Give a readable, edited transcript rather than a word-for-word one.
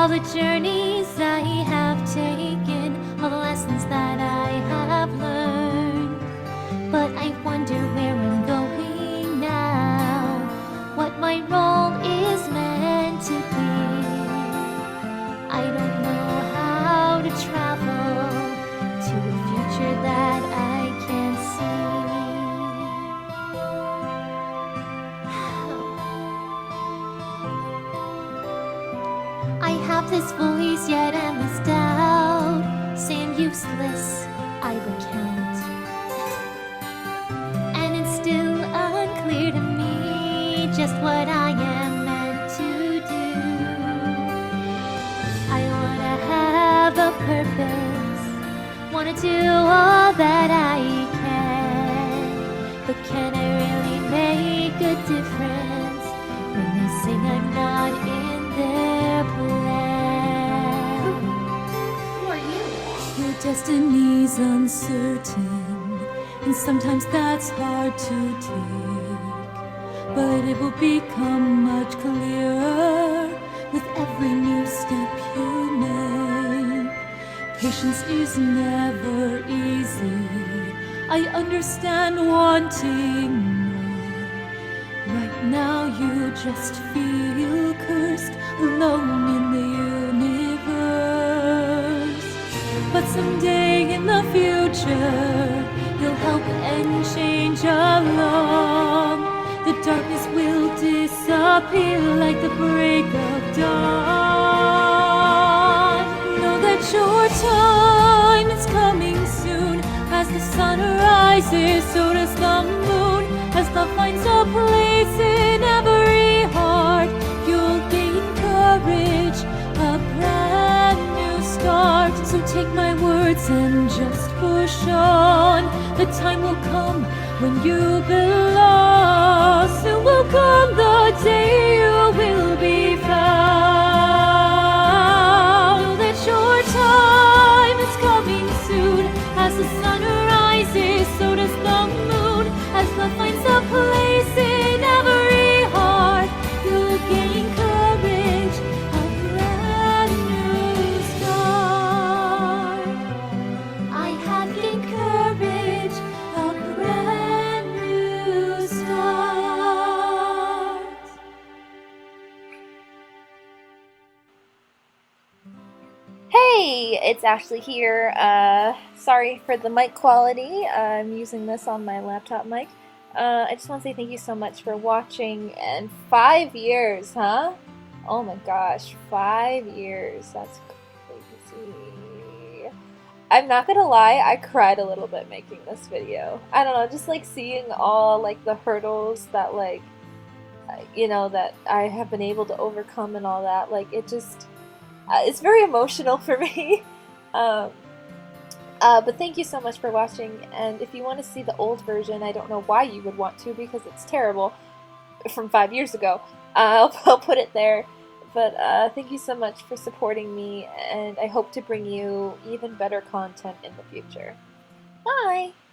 all the journeys I have taken, all the lessons that I have learned. But I wonder where I'm going now, what my role is meant to be. I don't know how to travel to a future that I can see. I have this voice, yet endless doubt, saying useless, I recount. And it's still unclear to me just what I am meant to do. I wanna have a purpose, wanna do all that I can, but can I really make a difference when they say I'm not in their plan? Who are you? Your destiny's uncertain, and sometimes that's hard to take, but it will become much clearer with every new step you make. Patience is never easy, I understand wanting more. Right now you just feel cursed, alone in the universe. But someday in the future, you'll help and change along. The darkness will disappear like the break of dawn. Know that your time is coming soon. As the sun rises, so does the moon. As love finds a place in every heart, you'll gain courage, a brand new start. So take my words and just push on. The time will come when you belong. Soon will come the day you will be found. Know that your time is coming soon. As the sun rises, so does the moon. As love finds a place in every heart, you'll gain courage, a brand new start. I have gained courage, a brand new start. Hey, it's Ashley here. Sorry for the mic quality. I'm using this on my laptop mic. I just want to say thank you so much for watching. And 5 years, huh? Oh my gosh, 5 years. That's crazy. I'm not gonna lie, I cried a little bit making this video. I don't know, just like seeing all like the hurdles that that I have been able to overcome and all that. Like it just it's very emotional for me. But thank you so much for watching, and if you want to see the old version, I don't know why you would want to because it's terrible from 5 years ago. I'll put it there. But thank you so much for supporting me, and I hope to bring you even better content in the future. Bye!